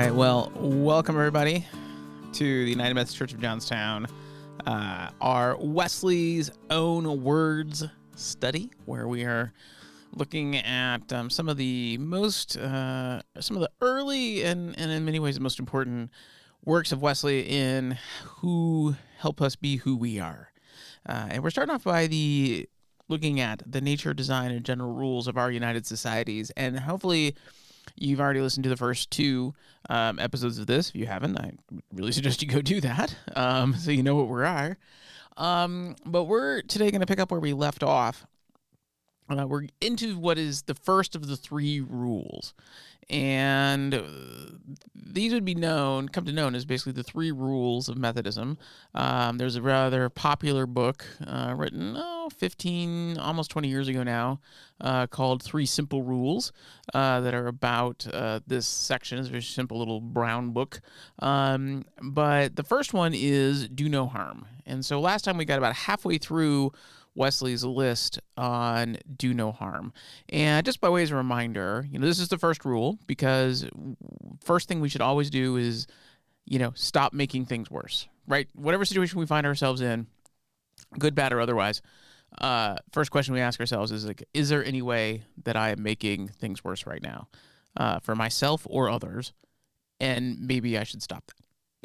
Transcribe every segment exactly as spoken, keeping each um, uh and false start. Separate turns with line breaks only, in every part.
right. Well, welcome everybody to the United Methodist Church of Johnstown, uh, our Wesley's Own Words study, where we are looking at um, some of the most, uh, some of the early and, and in many ways the most important works of Wesley in who help us be who we are. Uh, and we're starting off by the looking at the nature, design, and general rules of our united societies, and hopefully you've already listened to the first two um, episodes of this. If you haven't, I really suggest you go do that um, so you know what we are. Um, but we're today going to pick up where we left off. Uh, we're into what is the first of the three rules. And uh, these would be known, come to known as basically the three rules of Methodism. Um, there's a rather popular book uh, written, oh, fifteen, almost twenty years ago now, uh, called Three Simple Rules uh, that are about uh, this section. It's a very simple little brown book. Um, but the first one is do no harm. And so last time we got about halfway through Wesley's list on do no harm. And just by way of a reminder, you know, this is the first rule, because first thing we should always do is, you know, stop making things worse, right? Whatever situation we find ourselves in, good, bad, or otherwise, uh, first question we ask ourselves is, like, is there any way that I am making things worse right now uh, for myself or others? And maybe I should stop that.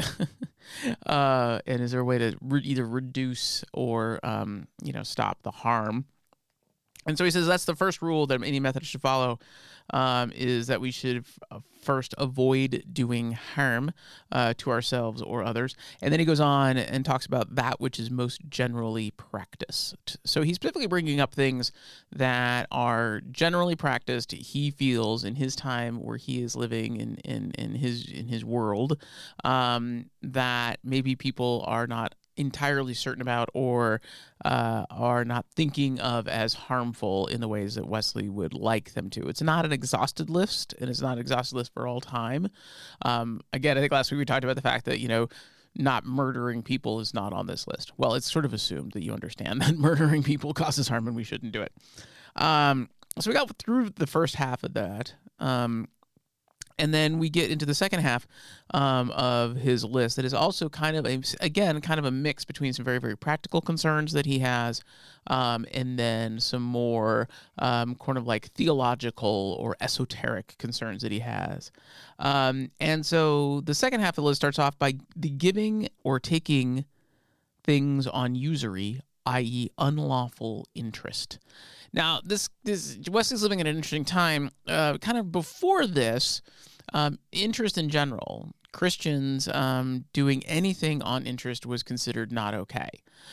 uh, and is there a way to re- either reduce or, um, you know, stop the harm? And so he says that's the first rule that any Methodist should follow, um, is that we should f- first avoid doing harm uh, to ourselves or others. And then he goes on and talks about that which is most generally practiced. So he's specifically bringing up things that are generally practiced, he feels, in his time where he is living in, in, in his in his world, um, that maybe people are not entirely certain about or uh, are not thinking of as harmful in the ways that Wesley would like them to. It's not an exhausted list, and it's not an exhausted list for all time. Um, again, I think last week we talked about the fact that, you know, not murdering people is not on this list. Well, it's sort of assumed that you understand that murdering people causes harm and we shouldn't do it. Um, so we got through the first half of that. Um, And then we get into the second half um, of his list that is also kind of, a, again, kind of a mix between some very, very practical concerns that he has um, and then some more um, kind of like theological or esoteric concerns that he has. Um, and so the second half of the list starts off by the giving or taking things on usury, that is unlawful interest. Now, this, this Wesley's living at an interesting time. Uh, kind of before this, um, interest in general, Christians um, doing anything on interest was considered not okay.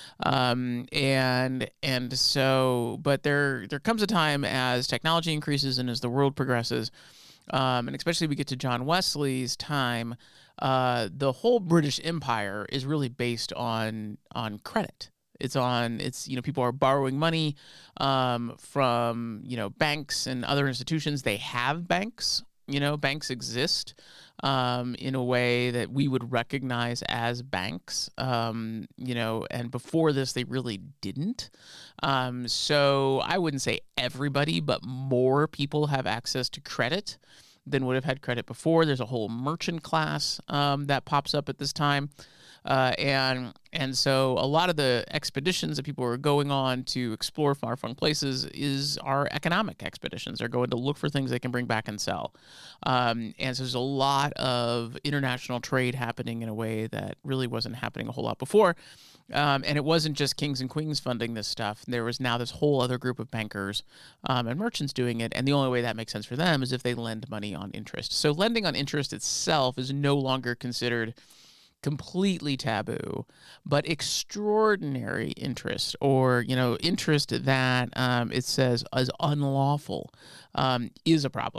Um, and and so, but there there comes a time as technology increases and as the world progresses, um, and especially we get to John Wesley's time, uh, the whole British Empire is really based on on credit. It's on, it's, you know, people are borrowing money um, from, you know, banks and other institutions. They have banks, you know, banks exist um, in a way that we would recognize as banks, um, you know, and before this, they really didn't. Um, so I wouldn't say everybody, but more people have access to credit than would have had credit before. There's a whole merchant class um, that pops up at this time. Uh, and and so a lot of the expeditions that people are going on to explore far-flung places is are economic expeditions. They're going to look for things they can bring back and sell. Um, and so there's a lot of international trade happening in a way that really wasn't happening a whole lot before. Um, and it wasn't just kings and queens funding this stuff. There was now this whole other group of bankers um, and merchants doing it. And the only way that makes sense for them is if they lend money on interest. So lending on interest itself is no longer considered completely taboo, but extraordinary interest, or, you know, interest that um, it says is unlawful, um, is a problem.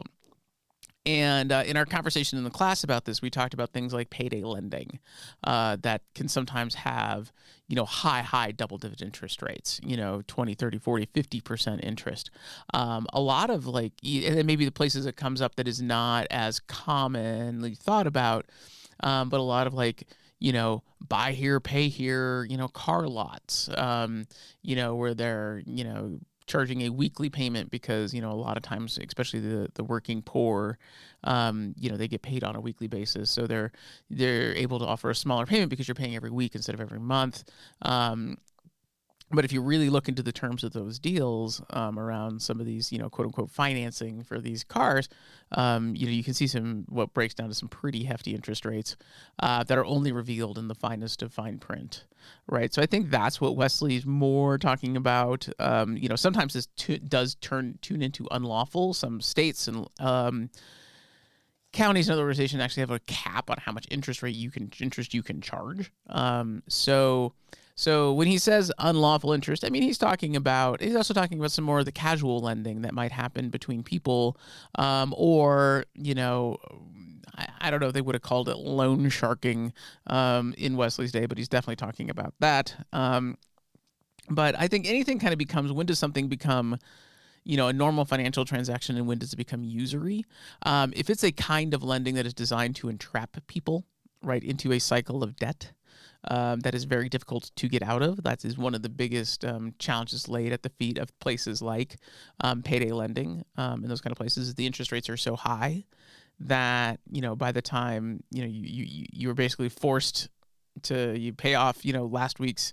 And uh, in our conversation in the class about this, we talked about things like payday lending uh, that can sometimes have, you know, high, high double-digit interest rates, you know, twenty, thirty, forty, fifty percent interest. Um, a lot of like, and then maybe the places it comes up that is not as commonly thought about, Um, but a lot of like, you know, buy here, pay here, you know, car lots, um, you know, where they're, you know, charging a weekly payment because, you know, a lot of times, especially the the working poor, um, you know, they get paid on a weekly basis. So they're they're able to offer a smaller payment because you're paying every week instead of every month. Um, But if you really look into the terms of those deals um, around some of these, you know, quote unquote financing for these cars, um, you know, you can see some what breaks down to some pretty hefty interest rates uh, that are only revealed in the finest of fine print, right? So I think that's what Wesley's more talking about. Um, you know, sometimes this t- does turn tune into unlawful. Some states and um, counties and other organizations actually have a cap on how much interest rate you can interest you can charge. Um, so. So when he says unlawful interest, I mean, he's talking about, he's also talking about some more of the casual lending that might happen between people, um, or, you know, I, I don't know if they would have called it loan sharking um, in Wesley's day, but he's definitely talking about that. Um, but I think anything kind of becomes, when does something become, you know, a normal financial transaction and when does it become usury? Um, if it's a kind of lending that is designed to entrap people, right, into a cycle of debt, Um, that is very difficult to get out of. That is one of the biggest um, challenges laid at the feet of places like um, payday lending um, and those kind of places. The interest rates are so high that, you know, by the time, you know, you you you're basically forced to you pay off, you know, last week's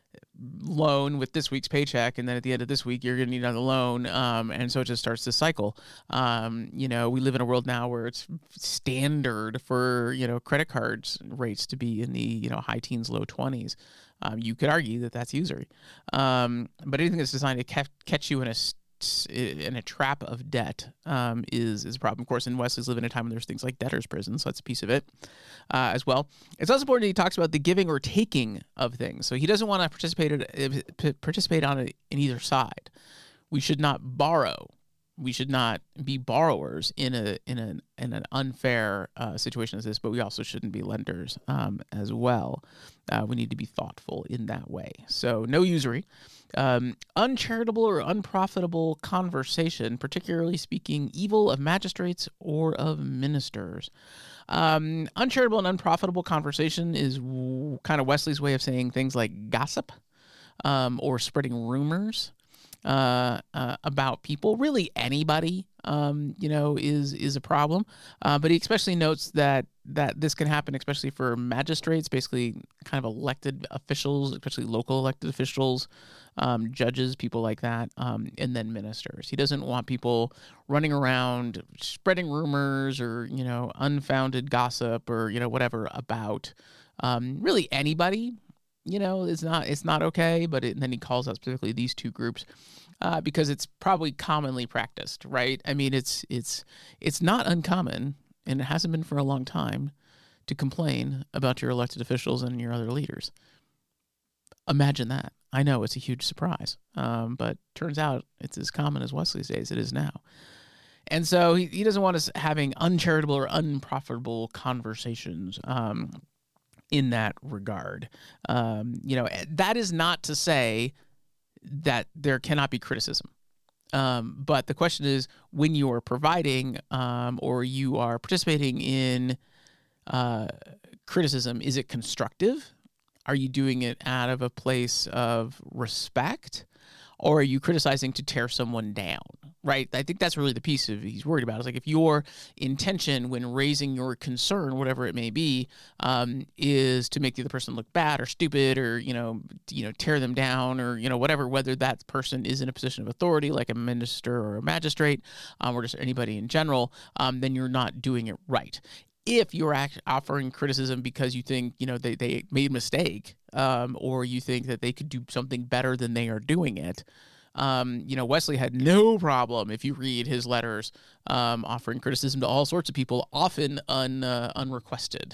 loan with this week's paycheck, and then at the end of this week you're going to need another loan, um, and so it just starts this cycle. Um, you know, we live in a world now where it's standard for, you know, credit cards rates to be in the, you know, high teens, low twenties. Um, you could argue that that's usury, um, but anything that's designed to ca- catch you in a in a trap of debt um, is is a problem. Of course, in Wesley's live in a time when there's things like debtors' prison, so that's a piece of it uh, as well. It's also important that he talks about the giving or taking of things. So he doesn't want to participate in, participate on it in either side. We should not borrow. We should not be borrowers in a in an in an unfair uh, situation as this, but we also shouldn't be lenders um, as well. Uh, we need to be thoughtful in that way. So no usury. Um, uncharitable or unprofitable conversation, particularly speaking evil of magistrates or of ministers. Um, uncharitable and unprofitable conversation is w- kind of Wesley's way of saying things like gossip um, or spreading rumors uh, uh, about people. Really, anybody, um, you know, is is a problem. Uh, but he especially notes that that this can happen, especially for magistrates, basically kind of elected officials, especially local elected officials, um, judges, people like that, um, and then ministers. He doesn't want people running around spreading rumors or, you know, unfounded gossip or, you know, whatever about um, really anybody. You know, it's not it's not okay, but it, and then he calls out specifically these two groups uh, because it's probably commonly practiced, right? I mean, it's it's it's not uncommon, and it hasn't been for a long time, to complain about your elected officials and your other leaders. Imagine that. I know it's a huge surprise, um, but turns out it's as common as Wesley's days it is now. And so he, he doesn't want us having uncharitable or unprofitable conversations um, in that regard. Um, you know, that is not to say that there cannot be criticism. Um, but the question is, when you are providing um, or you are participating in uh, criticism, is it constructive? Are you doing it out of a place of respect? Or are you criticizing to tear someone down, right? I think that's really the piece of he's worried about. It's like if your intention when raising your concern, whatever it may be, um, is to make the other person look bad or stupid or, you know, you know, tear them down or, you know, whatever, whether that person is in a position of authority like a minister or a magistrate um, or just anybody in general, um, then you're not doing it right. If you're act- offering criticism because you think, you know, they, they made a mistake um, or you think that they could do something better than they are doing it, um, you know, Wesley had no problem, if you read his letters, um, offering criticism to all sorts of people, often un, uh, unrequested,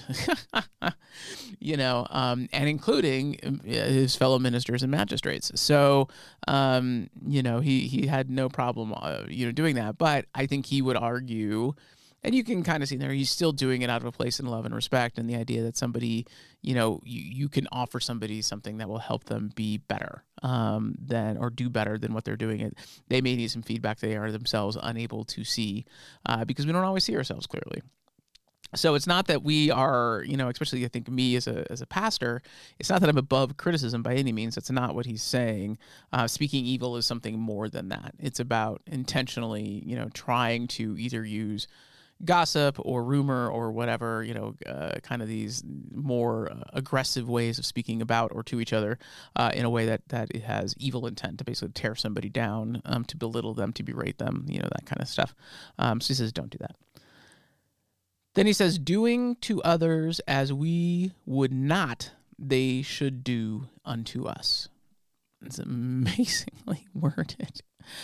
you know, um, and including his fellow ministers and magistrates. So, um, you know, he, he had no problem, uh, you know, doing that. But I think he would argue, and you can kind of see there, he's still doing it out of a place in love and respect, and the idea that somebody, you know, you, you can offer somebody something that will help them be better um, than, or do better than what they're doing. It They may need some feedback they are themselves unable to see uh, because we don't always see ourselves clearly. So it's not that we are, you know, especially I think me as a as a pastor, it's not that I'm above criticism by any means. That's not what he's saying. Uh, speaking evil is something more than that. It's about intentionally, you know, trying to either use gossip or rumor or whatever, you know, uh, kind of these more uh, aggressive ways of speaking about or to each other uh, in a way that that it has evil intent to basically tear somebody down, um, to belittle them, to berate them, you know, that kind of stuff. Um, so he says, don't do that. Then he says, doing to others as we would not they should do unto us. It's amazingly worded.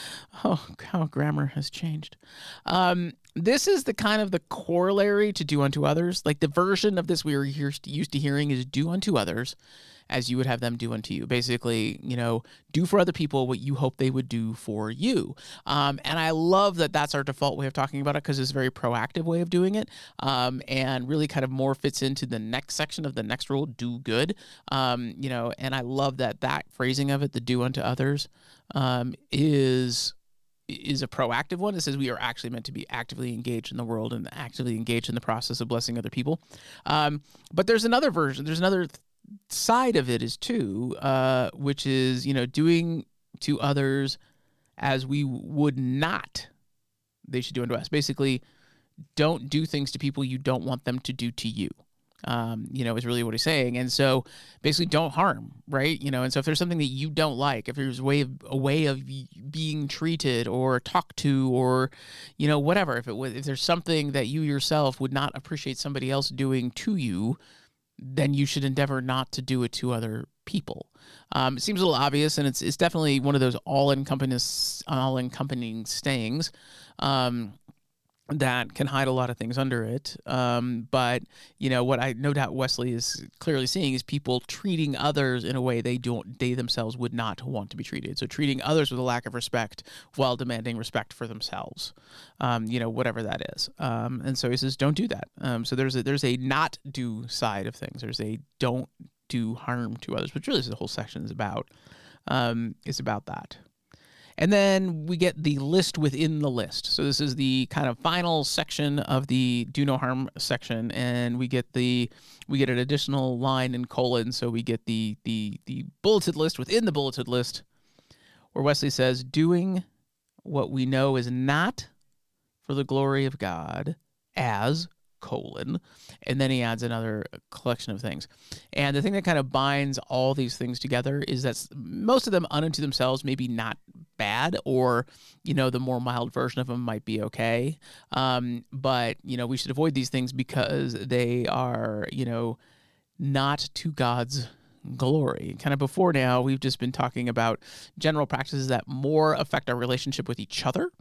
Oh, how grammar has changed. Um, this is the kind of the corollary to do unto others. Like the version of this we were used to hearing is do unto others as you would have them do unto you. Basically, you know, do for other people what you hope they would do for you. Um, and I love that that's our default way of talking about it because it's a very proactive way of doing it, um, and really kind of more fits into the next section of the next rule, do good. Um, you know, and I love that that phrasing of it, the do unto others, um, is is a proactive one. It says we are actually meant to be actively engaged in the world and actively engaged in the process of blessing other people. Um, but there's another version. There's another th- side of it is too, uh, which is, you know, doing to others as we would not they should do unto us. Basically, don't do things to people you don't want them to do to you. Um, you know, is really what he's saying. And so basically don't harm, right? You know, and so if there's something that you don't like, if there's a way of a way of being treated or talked to or, you know, whatever, if it was, if there's something that you yourself would not appreciate somebody else doing to you, then you should endeavor not to do it to other people. Um, it seems a little obvious, and it's it's definitely one of those all-encompassing all-encompassing sayings um, that can hide a lot of things under it. Um, but, you know, what I no doubt Wesley is clearly seeing is people treating others in a way they don't, they themselves would not want to be treated. So treating others with a lack of respect while demanding respect for themselves, um, you know, whatever that is. Um, and so he says, don't do that. Um, so there's a, there's a not do side of things. There's a don't do harm to others, which really is the whole section is about, um, is about that. And then we get the list within the list. So this is the kind of final section of the do no harm section, and we get the we get an additional line in colon. So we get the the the bulleted list within the bulleted list, where Wesley says, "Doing what we know is not for the glory of God, as colon," and then he adds another collection of things. And the thing that kind of binds all these things together is that most of them unto themselves maybe not bad, or, you know, the more mild version of them might be okay. Um, but, you know, we should avoid these things because they are, you know, not to God's glory. Kind of before now, we've just been talking about general practices that more affect our relationship with each other.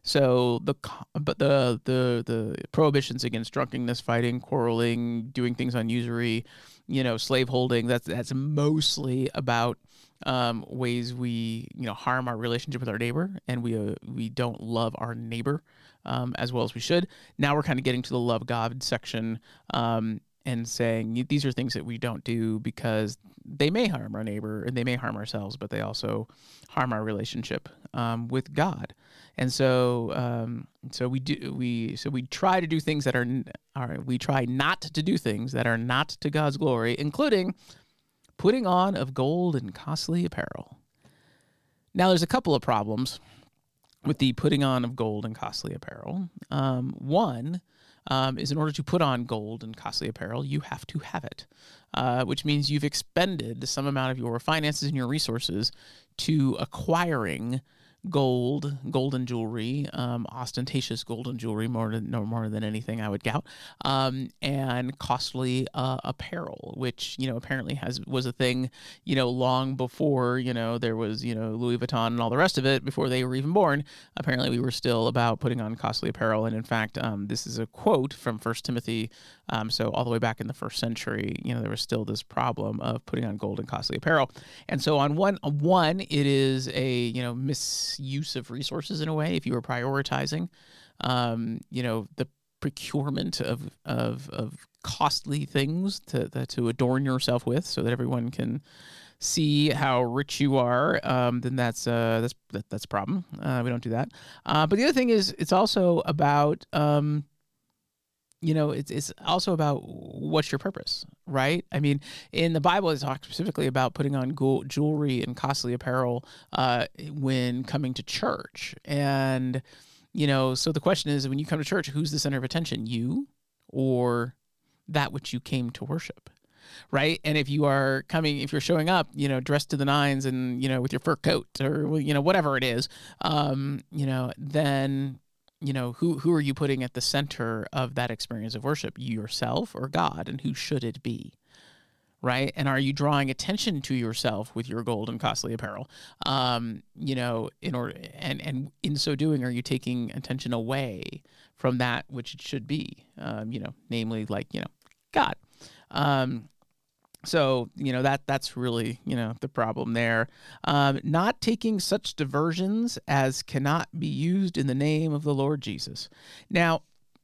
So the but the the the prohibitions against drunkenness, fighting, quarreling, doing things on usury, you know, slave holding, that's that's mostly about um, ways we, you know, harm our relationship with our neighbor, and we uh, we don't love our neighbor um, as well as we should. Now we're kind of getting to the love God section, um, and saying these are things that we don't do because they may harm our neighbor and they may harm ourselves, but they also harm our relationship um, with God. And so, um, so we do we so we try to do things that are, are we try not to do things that are not to God's glory, including putting on of gold and costly apparel. Now, there's a couple of problems with the putting on of gold and costly apparel. Um, one um, is in order to put on gold and costly apparel, you have to have it, uh, which means you've expended some amount of your finances and your resources to acquiring gold, golden jewelry, um, ostentatious golden jewelry, more than no more than anything I would doubt, um, and costly uh, apparel, which, you know, apparently has was a thing, you know, long before, you know, there was, you know, Louis Vuitton and all the rest of it, before they were even born. Apparently, we were still about putting on costly apparel, and in fact, um, this is a quote from First Timothy. Um, so all the way back in the first century, you know, there was still this problem of putting on gold and costly apparel, and so on one one, it is a, you know, misuse of resources in a way. If you were prioritizing, um, you know, the procurement of of of costly things to to adorn yourself with, so that everyone can see how rich you are, um, then that's uh, that's that, that's a problem. Uh, we don't do that. Uh, but the other thing is, it's also about um, you know, it's it's also about what's your purpose, right? I mean, in the Bible, it talks specifically about putting on gold, jewelry and costly apparel uh, when coming to church. And, you know, so the question is, when you come to church, who's the center of attention, you or that which you came to worship? Right. And if you are coming, if you're showing up, you know, dressed to the nines and, you know, with your fur coat or, you know, whatever it is, um, you know, then, you know, who, who are you putting at the center of that experience of worship, yourself or God, and who should it be? Right. And are you drawing attention to yourself with your gold and costly apparel? Um, you know, in order, and, and in so doing, are you taking attention away from that which it should be? Um, you know, namely like, you know, God. Um, So, you know, that that's really, you know, the problem there. Um, not taking such diversions as cannot be used in the name of the Lord Jesus. Now,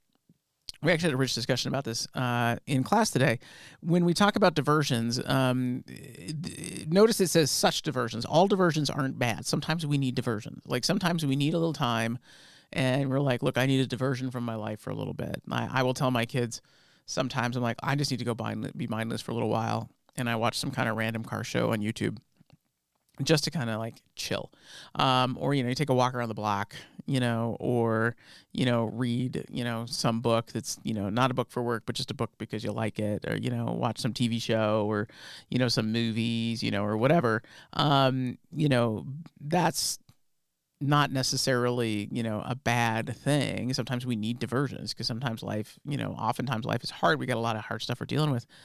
we actually had a rich discussion about this uh, in class today. When we talk about diversions, um, notice it says such diversions. All diversions aren't bad. Sometimes we need diversions. Like sometimes we need a little time and we're like, look, I need a diversion from my life for a little bit. I, I will tell my kids, sometimes I'm like, I just need to go bind- be mindless for a little while. And I watch some kind of random car show on YouTube just to kind of like chill. Um, or, you know, you take a walk around the block, you know, or, you know, read, you know, some book that's, you know, not a book for work, but just a book because you like it, or, you know, watch some T V show or, you know, some movies, you know, or whatever. Um, you know, that's not necessarily, you know, a bad thing. Sometimes we need diversions because sometimes life, you know, oftentimes life is hard. We got a lot of hard stuff we're dealing with.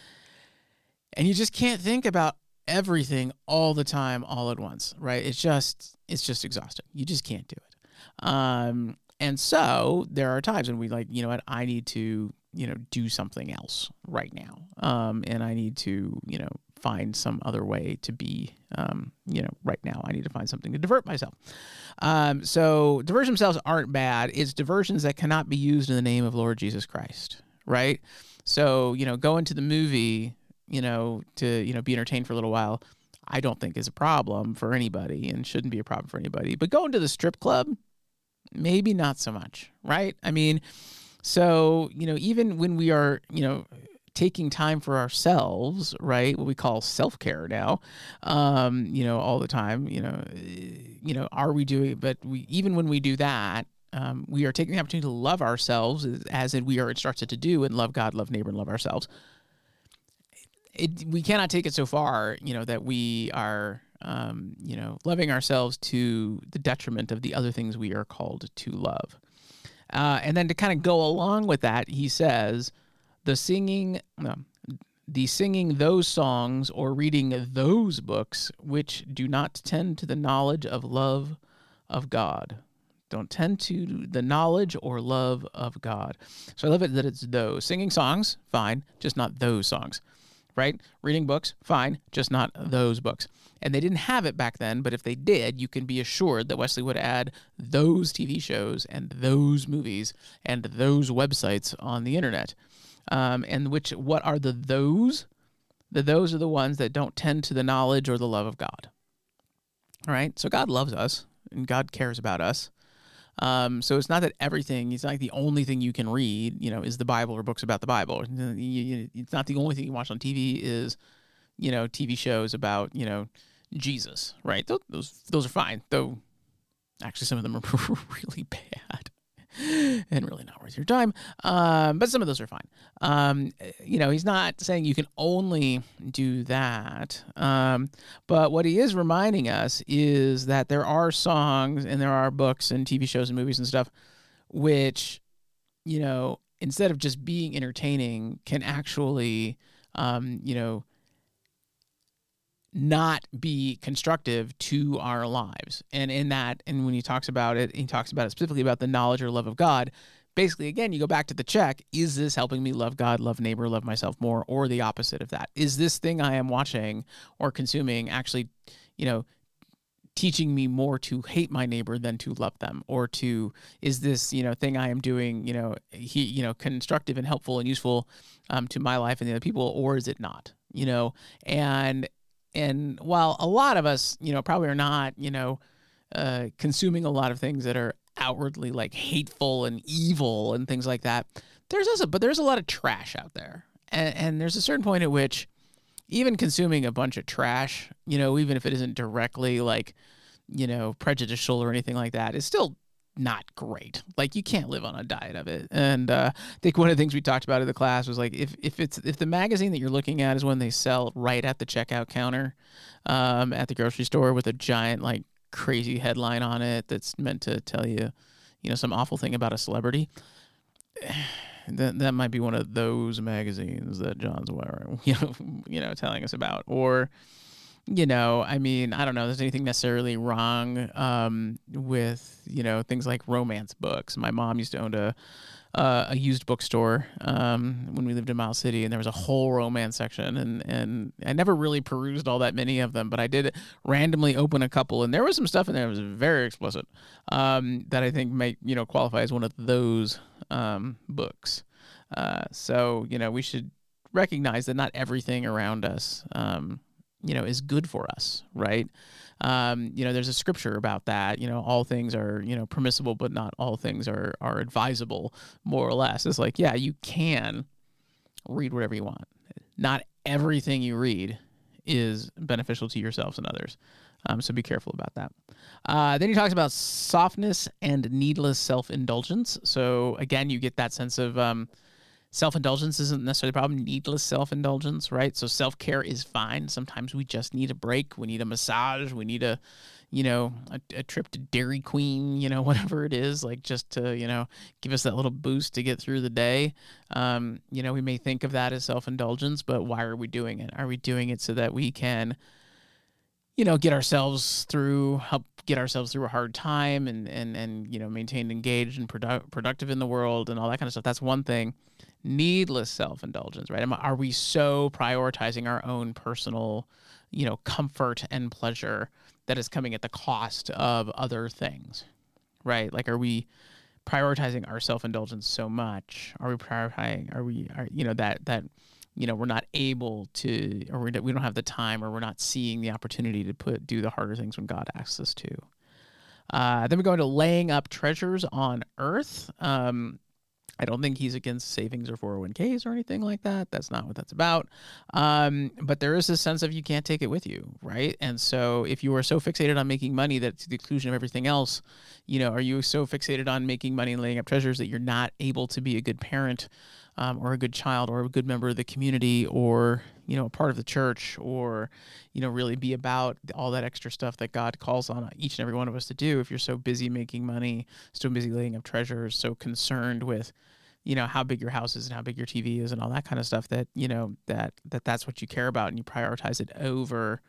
And you just can't think about everything all the time, all at once, right? It's just, it's just exhausting. You just can't do it. Um, and so there are times when we like, you know what, I need to, you know, do something else right now. Um, and I need to, you know, find some other way to be, um, you know, right now. I need to find something to divert myself. Um, so diversions themselves aren't bad. It's diversions that cannot be used in the name of Lord Jesus Christ, right? So, you know, going to the movie, you know, to, you know, be entertained for a little while, I don't think is a problem for anybody and shouldn't be a problem for anybody. But going to the strip club, maybe not so much, right? I mean, so, you know, even when we are, you know, taking time for ourselves, right, what we call self-care now, um, you know, all the time, you know, you know, are we doing, but we, even when we do that, um, we are taking the opportunity to love ourselves as in we are instructed to do, and love God, love neighbor, and love ourselves. It, we cannot take it so far, you know, that we are, um, you know, loving ourselves to the detriment of the other things we are called to love. Uh, and then to kind of go along with that, he says, the singing, no, the singing those songs or reading those books which do not tend to the knowledge of love of God. Don't tend to the knowledge or love of God. So I love it that it's those. Singing songs, fine, just not those songs. Right? Reading books, fine, just not those books. And they didn't have it back then, but if they did, you can be assured that Wesley would add those T V shows and those movies and those websites on the internet. Um, and which, what are the those? The those are the ones that don't tend to the knowledge or the love of God. All right? So God loves us, and God cares about us. Um, so it's not that everything, it's not like the only thing you can read, you know, is the Bible or books about the Bible. It's not the only thing you watch on T V is, you know, T V shows about, you know, Jesus, right? Those, those, those are fine, though actually some of them are really bad and really not worth your time. Um, but some of those are fine. Um, you know, he's not saying you can only do that. Um, but what he is reminding us is that there are songs and there are books and T V shows and movies and stuff, which, you know, instead of just being entertaining, can actually, um, you know, not be constructive to our lives. And in that, and when he talks about it, he talks about it specifically about the knowledge or love of God. Basically, again, you go back to the check. Is this helping me love God, love neighbor, love myself more, or the opposite of that? Is this thing I am watching or consuming actually, you know, teaching me more to hate my neighbor than to love them? Or to, is this, you know, thing I am doing, you know, he, you know, constructive and helpful and useful um, to my life and the other people, or is it not? You know, and And while a lot of us, you know, probably are not, you know, uh, consuming a lot of things that are outwardly like hateful and evil and things like that, there's also, but there's a lot of trash out there. And, and there's a certain point at which even consuming a bunch of trash, you know, even if it isn't directly like, you know, prejudicial or anything like that, is still not great. Like, you can't live on a diet of it. And uh, I think one of the things we talked about in the class was like, if if it's if the magazine that you're looking at is one they sell right at the checkout counter um, at the grocery store with a giant like crazy headline on it that's meant to tell you, you know, some awful thing about a celebrity, that that might be one of those magazines that John's wearing, you know, you know, telling us about. Or, you know, I mean, I don't know if there's anything necessarily wrong um, with, you know, things like romance books. My mom used to own a uh, a used bookstore um, when we lived in Miles City, and there was a whole romance section, and, and I never really perused all that many of them, but I did randomly open a couple, and there was some stuff in there that was very explicit um, that I think might, you know, qualify as one of those um, books. Uh, so, you know, we should recognize that not everything around us, um, you know, is good for us, right? Um, you know, there's a scripture about that. You know, all things are, you know, permissible, but not all things are are advisable, more or less. It's like, yeah, you can read whatever you want. Not everything you read is beneficial to yourselves and others. Um, so be careful about that. Uh, then he talks about softness and needless self-indulgence. So again, you get that sense of um, self-indulgence isn't necessarily the problem. Needless self-indulgence, right? So self-care is fine. Sometimes we just need a break. We need a massage. We need a, you know, a, a trip to Dairy Queen, you know, whatever it is, like just to, you know, give us that little boost to get through the day. Um, you know, we may think of that as self-indulgence, but why are we doing it? Are we doing it so that we can, you know, get ourselves through, help get ourselves through a hard time and, and, and you know, maintain engaged and produ- productive in the world and all that kind of stuff? That's one thing. Needless self-indulgence, right? Are we so prioritizing our own personal, you know, comfort and pleasure that is coming at the cost of other things, right? Like, are we prioritizing our self-indulgence so much? Are we prioritizing, are we, are, you know, that, that, you know, we're not able to, or we don't have the time, or we're not seeing the opportunity to put, do the harder things when God asks us to. Uh, then we go into laying up treasures on earth. Um, I don't think he's against savings or four oh one k's or anything like that. That's not what that's about. Um, but there is this sense of you can't take it with you, right? And so if you are so fixated on making money that to the exclusion of everything else, you know, are you so fixated on making money and laying up treasures that you're not able to be a good parent um, or a good child or a good member of the community or, you know, a part of the church or, you know, really be about all that extra stuff that God calls on each and every one of us to do? If you're so busy making money, so busy laying up treasures, so concerned with, you know, how big your house is and how big your T V is and all that kind of stuff, that, you know, that, that that's what you care about and you prioritize it over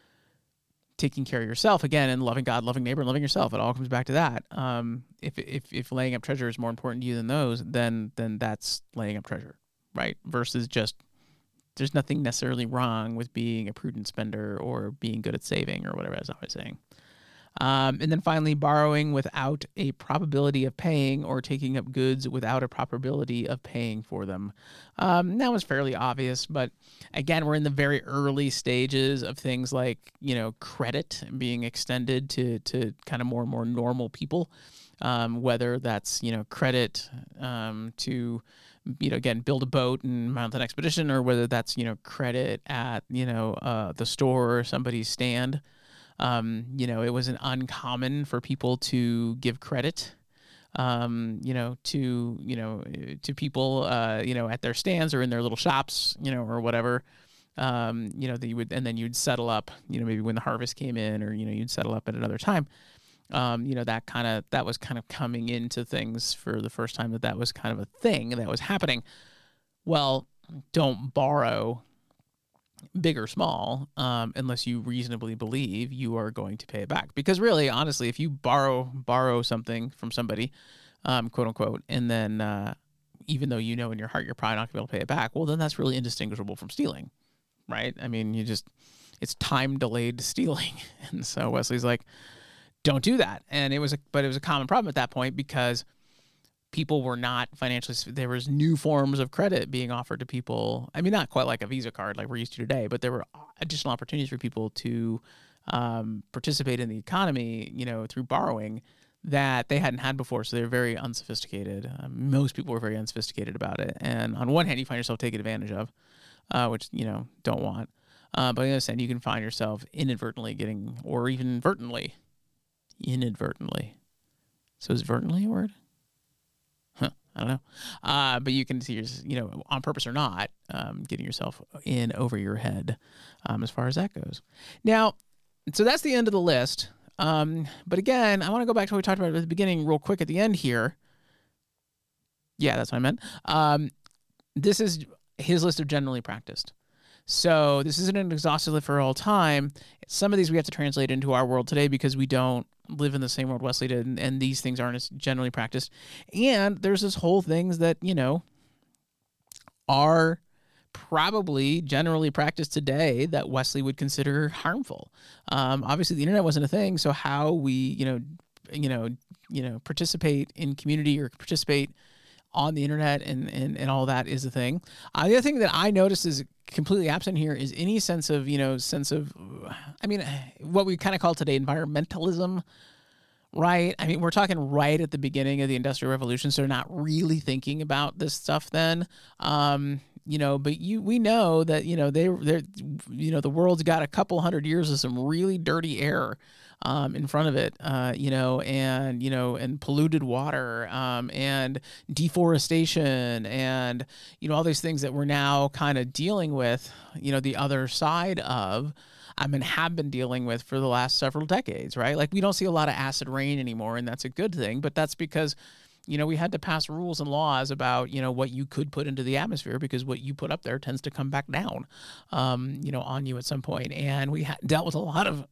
taking care of yourself again and loving God, loving neighbor, and loving yourself. It all comes back to that. Um, if, if, if laying up treasure is more important to you than those, then, then that's laying up treasure, right? Versus just, there's nothing necessarily wrong with being a prudent spender or being good at saving or whatever, as I was saying. Um, and then finally, borrowing without a probability of paying or taking up goods without a probability of paying for them. Um, that was fairly obvious, but again, we're in the very early stages of things like, you know, credit being extended to, to kind of more and more normal people, um, whether that's, you know, credit um, to, you know, again, build a boat and mount an expedition, or whether that's, you know, credit at, you know, uh, the store or somebody's stand. Um, you know, it wasn't uncommon for people to give credit, um, you know, to, you know, to people, uh, you know, at their stands or in their little shops, you know, or whatever, um, you know, that you would, and then you'd settle up, you know, maybe when the harvest came in, or, you know, you'd settle up at another time. Um, you know, that kind of, that was kind of coming into things for the first time, that that was kind of a thing that was happening. Well, don't borrow, big or small, um, unless you reasonably believe you are going to pay it back. Because really, honestly, if you borrow borrow something from somebody, um, quote unquote, and then uh, even though you know in your heart you're probably not going to be able to pay it back, well, then that's really indistinguishable from stealing, right? I mean, you just, it's time delayed stealing. And so Wesley's like, don't do that. And it was, a, but it was a common problem at that point, because people were not financially, there was new forms of credit being offered to people. I mean, not quite like a Visa card like we're used to today, but there were additional opportunities for people to um, participate in the economy, you know, through borrowing, that they hadn't had before. So they're very unsophisticated. Uh, most people were very unsophisticated about it. And on one hand, you find yourself taken advantage of, uh, which, you know, don't want. Uh, but on the other hand, you can find yourself inadvertently getting, or even inadvertently, inadvertently. So is vertently a word? Huh, I don't know. Uh, but you can see, your, you know, on purpose or not, um, getting yourself in over your head um, as far as that goes. Now, so that's the end of the list. Um, but again, I want to go back to what we talked about at the beginning real quick at the end here. Yeah, that's what I meant. Um, this is his list of generally practiced. So this isn't an exhaustive list for all time. Some of these we have to translate into our world today because we don't live in the same world Wesley did, and, and these things aren't as generally practiced. And there's this whole things that, you know, are probably generally practiced today that Wesley would consider harmful. Um, obviously, the internet wasn't a thing, so how we, you know, you know, you know, participate in community or participate on the internet and, and, and all that is a thing. Uh, the other thing that I noticed is completely absent here is any sense of, you know, sense of, I mean, what we kind of call today environmentalism, right? I mean, we're talking right at the beginning of the Industrial Revolution, so they're not really thinking about this stuff then. Um, you know, but you, we know that, you know, they, they're, you know, the world's got a couple hundred years of some really dirty air um, in front of it, uh, you know, and, you know, and polluted water, um, and deforestation and, you know, all these things that we're now kind of dealing with, you know, the other side of, I mean, have been dealing with for the last several decades, right? Like we don't see a lot of acid rain anymore, and that's a good thing, but that's because, you know, we had to pass rules and laws about, you know, what you could put into the atmosphere because what you put up there tends to come back down, um, you know, on you at some point. And we ha- dealt with a lot of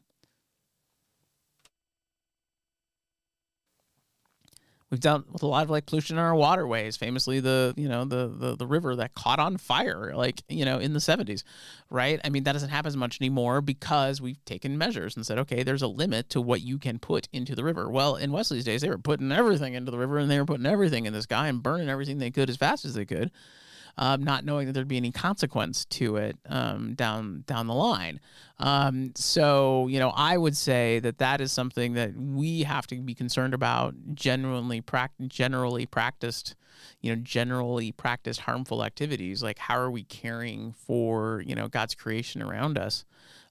We've dealt with a lot of like pollution in our waterways, famously the, you know, the, the, the river that caught on fire, like, you know, in the seventies, right? I mean, that doesn't happen as much anymore because we've taken measures and said, okay, there's a limit to what you can put into the river. Well, in Wesley's days, they were putting everything into the river and they were putting everything in the sky and burning everything they could as fast as they could. Um, not knowing that there'd be any consequence to it um, down down the line. Um, so, you know, I would say that that is something that we have to be concerned about. Generally, prac- generally practiced, you know, generally practiced harmful activities. Like, how are we caring for, you know, God's creation around us?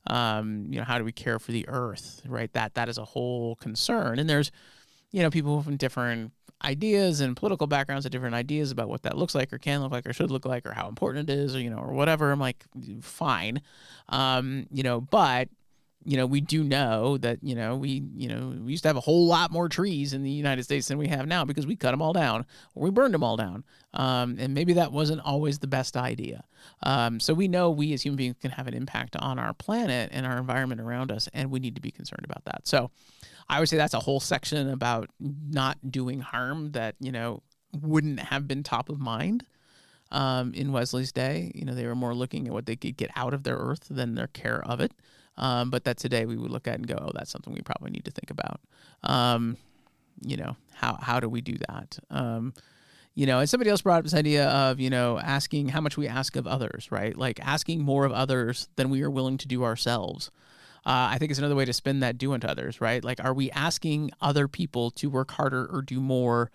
Um, you know, how do we care for the earth? Right. That that is a whole concern. And there's, you know, people from different ideas and political backgrounds have different ideas about what that looks like or can look like or should look like or how important it is or, you know, or whatever. I'm like, fine. Um, you know, but, you know, we do know that, you know, we, you know, we used to have a whole lot more trees in the United States than we have now because we cut them all down or we burned them all down. Um, and maybe that wasn't always the best idea. Um, so we know we as human beings can have an impact on our planet and our environment around us, and we need to be concerned about that. So I would say that's a whole section about not doing harm that, you know, wouldn't have been top of mind um, in Wesley's day. You know, they were more looking at what they could get out of their earth than their care of it. Um, but that today we would look at and go, oh, that's something we probably need to think about. Um, you know, how how do we do that? Um, you know, and somebody else brought up this idea of, you know, asking how much we ask of others, right? Like asking more of others than we are willing to do ourselves. Uh, I think it's another way to spin that do unto others, right? Like, are we asking other people to work harder or do more?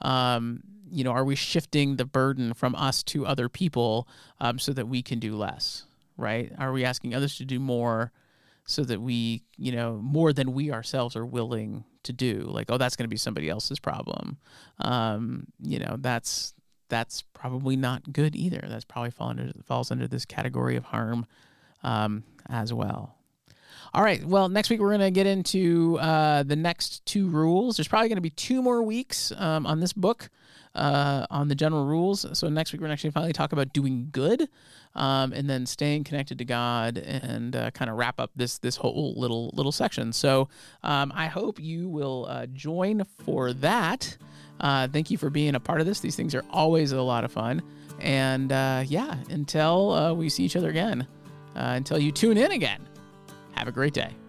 Um, you know, are we shifting the burden from us to other people um, so that we can do less, right? Are we asking others to do more so that we, you know, more than we ourselves are willing to do? Like, oh, that's going to be somebody else's problem. Um, you know, that's that's probably not good either. That's probably fall under, falls under this category of harm um, as well. All right. Well, next week we're going to get into uh, the next two rules. There's probably going to be two more weeks um, on this book uh, on the general rules. So next week we're going to actually finally talk about doing good um, and then staying connected to God and uh, kind of wrap up this this whole little little section. So um, I hope you will uh, join for that. Uh, thank you for being a part of this. These things are always a lot of fun. And uh, yeah, until uh, we see each other again, uh, until you tune in again. Have a great day.